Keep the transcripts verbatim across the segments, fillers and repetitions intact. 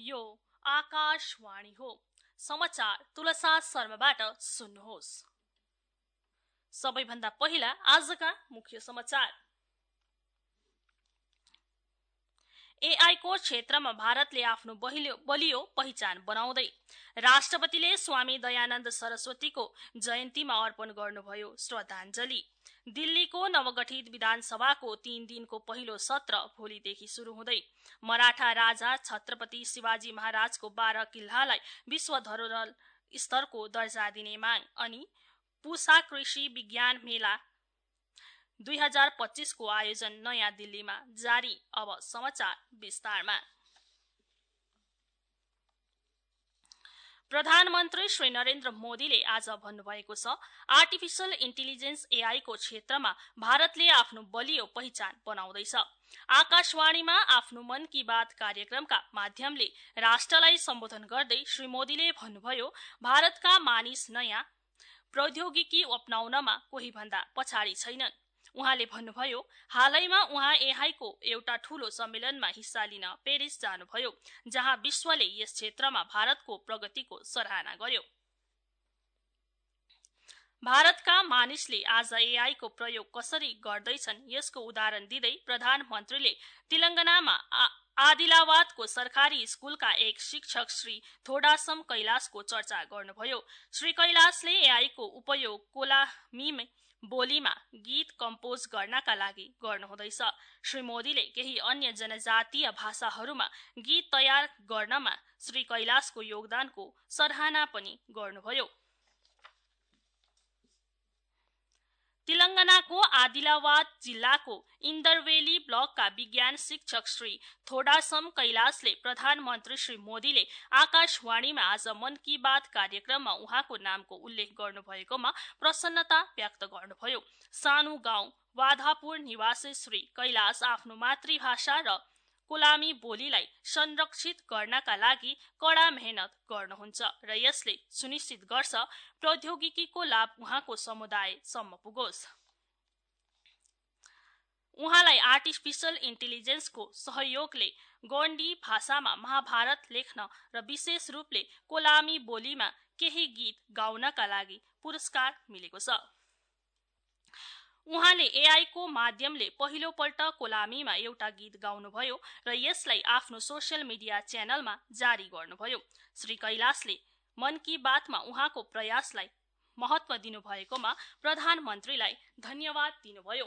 यो आकाशवाणी हो। समाचार तुलसा शर्माबाट सुन्नुहोस्। सबैभन्दा पहिला आजका मुख्य समाचार। एआई को क्षेत्रमा भारतले आफ्नो बलियो पहिचान बनाउँदै। राष्ट्रपतिले स्वामी दयानन्द सरस्वतीको जयन्तीमा अर्पण गर्नुभयो श्रद्धाञ्जली। दिल्लीको नवगठित विधानसभाको तीन दिनको पहिलो सत्र भोलिदेखि सुरु हुँदै। मराठा राजा छत्रपति शिवाजी महाराजको बाह्र किल्लालाई विश्व धरोहर स्तरको दर्जा दिने माग। अनि पुसा कृषि विज्ञान मेला दुई हजार पच्चीस को आयोजन नयाँ दिल्लीमा जारी। अब समाचार विस्तारमा। प्रधानमन्त्री श्री नरेन्द्र मोदीले आज भन्नुभएको छ, आर्टिफिशियल इन्टेलिजेन्स एआई को क्षेत्रमा भारतले आफ्नो बलियो पहिचान बनाउँदैछ। आकाशवाणीमा आफ्नो मन की बात कार्यक्रमका माध्यमले राष्ट्रलाई सम्बोधन गर्दै श्री मोदीले भन्नुभयो, भारतका मानिस नयाँ प्रौद्योगिकी अपनाउनमा कोही भन्दा पछाडि छैनन्। उहाँले भन्नुभयो, हालैमा उहाँ एआई को एउटा ठूलो सम्मेलनमा हिस्सा लिन पेरिस जानुभयो, जहाँ विश्वले यस क्षेत्रमा भारतको प्रगतिको सराहना गर्यो। भारतका मानिसले आज एआई को प्रयोग कसरी गर्दैछन् यसको उदाहरण दिँदै प्रधानमन्त्रीले तेलंगानामा आदिलाबादको सरकारी स्कूलका एक शिक्षक श्री थोडासम कैलाशको चर्चा गर्नुभयो। श्री कैलाशले एआई को उपयोग कोलामी बोलीमा गीत कम्पोज गर्नका लागि गर्नुहुँदैछ। श्री मोदीले केही अन्य जनजातीय भाषाहरूमा गीत तयार गर्नमा श्री कैलाशको योगदानको सराहना पनि गर्नुभयो। तेलंगानाको आदिलाबाद जिल्लाको इन्दरवेली ब्लकका विज्ञान शिक्षक श्री थोडासम कैलाशले प्रधानमन्त्री श्री मोदीले आकाशवाणीमा आज मन की बात कार्यक्रममा उहाँको नामको उल्लेख गर्नुभएकोमा प्रसन्नता व्यक्त गर्नुभयो। सानो गाउँ वाधापुर निवासी श्री कैलाश आफ्नो मातृभाषा र कोलामी बोलीलाई संरक्षित गर्नका लागि कड़ा मेहनत गर्नुहुन्छ र यसले सुनिश्चित गर्छ प्रौद्योगिकीको लाभ उहाँको समुदायसम्म पुगोस्। उहाँलाई आर्टिफिशियल इन्टेलिजेन्सको सहयोगले गोन्डी भाषामा महाभारत लेख्न र विशेष रूपले कोलामी बोलीमा केही गीत गाउनका लागि पुरस्कार मिलेको छ। उहाँले एआई को माध्यमले पहिलो पल्ट कोलामीमा एउटा गीत गाउनुभयो र यसलाई आफ्नो सोशल मिडिया च्यानलमा जारी गर्नुभयो। श्री कैलाशले मन की बातमा उहाँको प्रयासलाई महत्व दिनुभएकोमा प्रधानमन्त्रीलाई धन्यवाद दिनुभयो।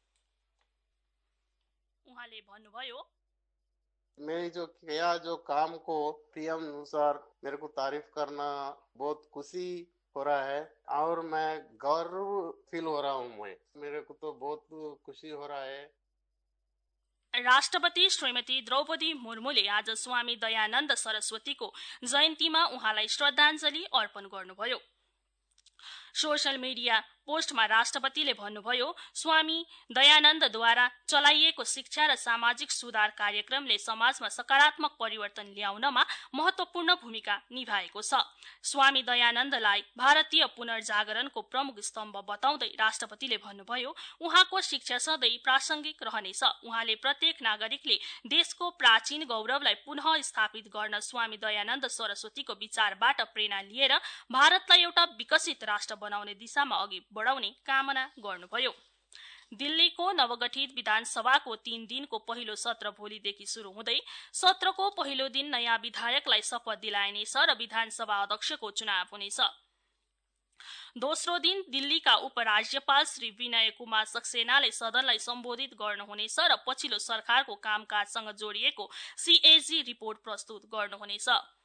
उहाँले भन्नुभयो, मेरी जो किया जो काम को पीएम अनुसार मेरे को तारीफ करना बहुत खुशी हो रहा है और मैं गर्व फील हो रहा हूँ। मैं मेरे को तो बहुत खुशी हो रहा है। राष्ट्रपति श्रीमती द्रौपदी मुर्मुले आज स्वामी दयानन्द सरस्वतीको जयन्तीमा उहाँलाई श्रद्धाञ्जली अर्पण गर्नुभयो। सोशल मिडिया पोस्टमा राष्ट्रपतिले भन्नुभयो, स्वामी दयानन्दद्वारा चलाइएको शिक्षा र सामाजिक सुधार कार्यक्रमले समाजमा सकारात्मक परिवर्तन ल्याउनमा महत्वपूर्ण भूमिका निभाएको छ। स्वामी दयानन्दलाई भारतीय पुनर्जागरणको प्रमुख स्तम्भ बताउँदै राष्ट्रपतिले भन्नुभयो, उहाँको शिक्षा सधैँ प्रासंगिक रहनेछ। उहाँले प्रत्येक नागरिकले देशको प्राचीन गौरवलाई पुनः स्थापित गर्न स्वामी दयानन्द सरस्वतीको विचारबाट प्रेरणा लिएर भारतलाई एउटा विकसित राष्ट्र बनाउने दिशामा अघि बढाउने कामना गर्नुभयो। दिल्लीको नवगठित विधानसभाको तीन दिनको पहिलो सत्र भोलिदेखि सुरु हुँदै सत्रको पहिलो दिन नयाँ विधायकलाई शपथ दिलाइनेछ र विधानसभा अध्यक्षको चुनाव हुनेछ। दोस्रो दिन दिल्लीका उपराज्यपाल श्री विनय कुमार सक्सेनाले सदनलाई सम्बोधित गर्नुहुनेछ र पछिल्लो सरकारको कामकाजसँग जोडिएको सीएजी रिपोर्ट प्रस्तुत गर्नुहुनेछ।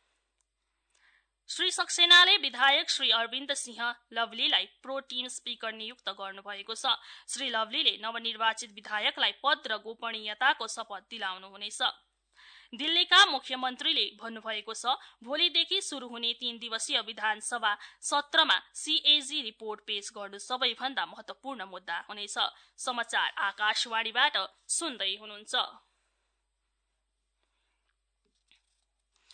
श्री सक्सेनाले विधायक श्री अरविन्द सिंह लवलीलाई प्रो टीम स्पीकर नियुक्त गर्नुभएको छ। श्री लवलीले नवनिर्वाचित विधायकलाई पद र गोपनीयताको शपथ दिलाउनुहुनेछ। दिल्लीका मुख्यमन्त्रीले भन्नुभएको छ, भोलिदेखि सुरु हुने तीन दिवसीय विधानसभा सत्रमा सीएजी रिपोर्ट पेश गर्नु सबैभन्दा महत्वपूर्ण मुद्दा हुनेछ। समाचार आकाशवाणीबाट सुन्दै हुनुहुन्छ।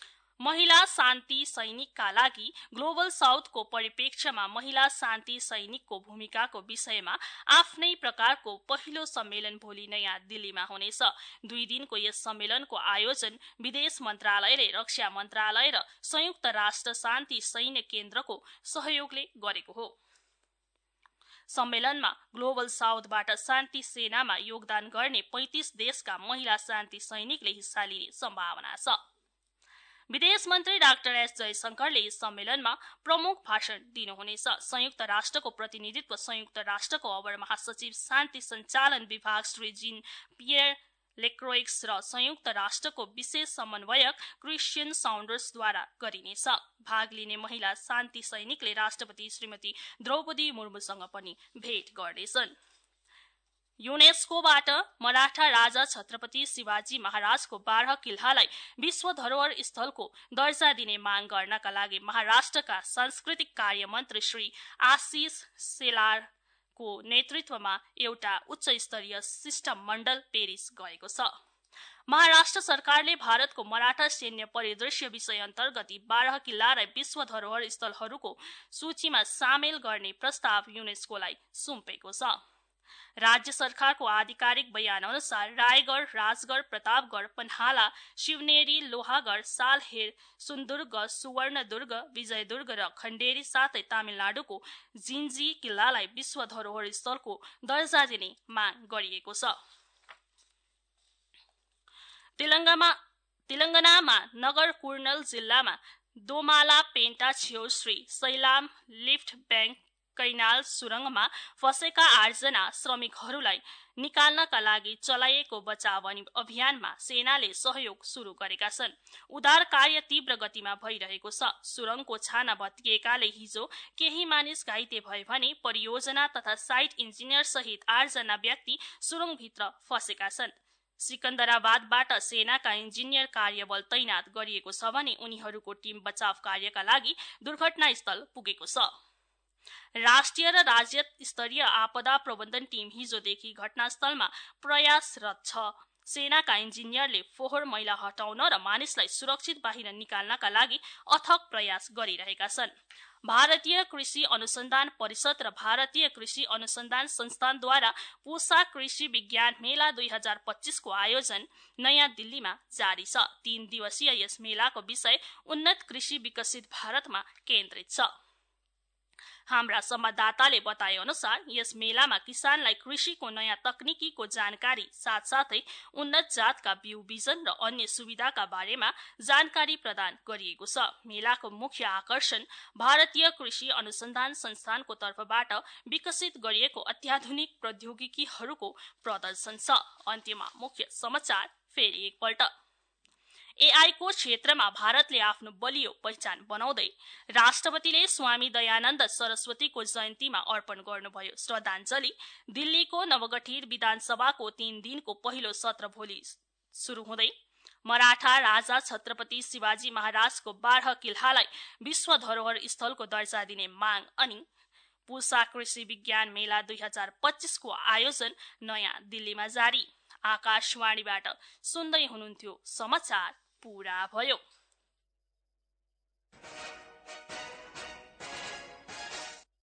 महिला शान्ति सैनिकका लागि ग्लोबल साउथको परिप्रेक्ष्यमा महिला शान्ति सैनिकको भूमिकाको विषयमा आफ्नै प्रकारको पहिलो सम्मेलन भोलि नयाँ दिल्लीमा हुनेछ। दुई दिनको यस सम्मेलनको आयोजन विदेश मन्त्रालयले, रक्षा मन्त्रालय र संयुक्त राष्ट्र शान्ति सैन्य केन्द्रको सहयोगले गरेको हो। सम्मेलनमा ग्लोबल साउथबाट शान्ति सेनामा योगदान गर्ने पैंतीस देशका महिला शान्ति सैनिकले हिस्सा लिने सम्भावना छ। विदेश मन्त्री डाक्टर एस जयशंकरले यस सम्मेलनमा प्रमुख भाषण दिनुहुनेछ। संयुक्त राष्ट्रको प्रतिनिधित्व संयुक्त राष्ट्रको अवर महासचिव शान्ति सञ्चालन विभाग श्री जीन पियर लेक्रोइक्स र संयुक्त राष्ट्रको विशेष समन्वयक क्रिस्चियन साउन्डर्सद्वारा गरिनेछ। भाग लिने महिला शान्ति सैनिकले राष्ट्रपति श्रीमती द्रौपदी मुर्मुसँग पनि भेट गर्नेछन्। युनेस्कोबाट मराठा राजा छत्रपति शिवाजी महाराजको बाह्र किल्लालाई विश्व धरोहर स्थलको दर्जा दिने माग गर्नका लागि महाराष्ट्रका सांस्कृतिक कार्य मन्त्री श्री आशिष शेलारको नेतृत्वमा एउटा उच्च स्तरीय शिष्टमण्डल पेरिस गएको छ। महाराष्ट्र सरकारले भारतको मराठा सैन्य परिदृश्य विषय अन्तर्गत बाह्र किल्लालाई विश्व धरोहर स्थलहरूको सूचीमा सामेल गर्ने प्रस्ताव युनेस्कोलाई सुम्पेको छ। राज्य सरकारको आधिकारिक बयान अनुसार रायगढ़, राजगढ़, प्रतापगढ़, पन्हाला, शिवनेरी, लोहागढ़, सालहेर, सुन्दुर्ग, सुवर्णदुर्ग, विजयदुर्ग र खण्डेरी साथै तमिलनाडुको जिन्जी किल्लालाई विश्व धरोहर स्थलको दर्जा दिने माग गरिएको छ। तेलंगाना तेलंगानामा नगर कुर्नल जिल्लामा दोमाला पेन्टा छेउ Srisailam left bank canal सुरंगमा फसेका आठजना श्रमिकहरूलाई निकाल्नका लागि चलाइएको बचाव अभियानमा सेनाले सहयोग सुरु गरेका छन्। उद्धार कार्य तीव्र गतिमा भइरहेको छ। सुरंगको छाना भत्किएकाले हिजो केही मानिस घाइते भए भने परियोजना तथा साइट इन्जिनियर सहित आठजना व्यक्ति सुरंगभित्र फसेका छन्। सिकन्दराबादबाट सेनाका इन्जिनियर कार्यबल तैनात गरिएको छ भने उनीहरूको टिम बचाव कार्यका लागि दुर्घटनास्थल पुगेको छ। राष्ट्रिय र राज्य स्तरीय आपदा प्रबन्धन टिम हिजोदेखि घटनास्थलमा प्रयासरत छ। सेनाका इन्जिनियरले फोहोर मैला हटाउन र मानिसलाई सुरक्षित बाहिर निकाल्नका लागि अथक प्रयास गरिरहेका छन्। भारतीय कृषि अनुसन्धान परिषद र भारतीय कृषि अनुसन्धान संस्थानद्वारा पोषा कृषि विज्ञान मेला दुई हजार पच्चीस को आयोजन नयाँ दिल्लीमा जारी छ। तीन दिवसीय यस मेलाको विषय उन्नत कृषि विकसित भारतमा केन्द्रित छ। हाम्रा संवाददाताले बताए अनुसार यस मेलामा किसानलाई कृषिको नयाँ तकनिकीको जानकारी साथसाथै उन्नत जातका बिउ बिजन र अन्य सुविधाका बारेमा जानकारी प्रदान गरिएको छ। मेलाको मुख्य आकर्षण भारतीय कृषि अनुसन्धान संस्थानको तर्फबाट विकसित गरिएको अत्याधुनिक प्रौद्योगिकीहरूको प्रदर्शन छ। अन्त्यमा मुख्य समाचार फेरि एकपल्ट। एआई को क्षेत्रमा भारतले आफ्नो बलियो पहिचान बनाउँदै राष्ट्रपतिले स्वामी दयानन्द सरस्वतीको जयन्तीमा अर्पण गर्नुभयो श्रद्धाञ्जली। दिल्लीको नवगठित विधानसभाको तीन दिनको पहिलो सत्र भोलि सुरु हुँदै मराठा राजा छत्रपति शिवाजी महाराजको बाह्र किल्लालाई विश्व धरोहर स्थलको दर्जा दिने माग अनि पूसा कृषि विज्ञान मेला दुई हजार पच्चीस को आयोजन नयाँ दिल्लीमा जारी। आकाशवाणीबाट सुन्दै हुनुहुन्थ्यो समाचार पूरा भयो।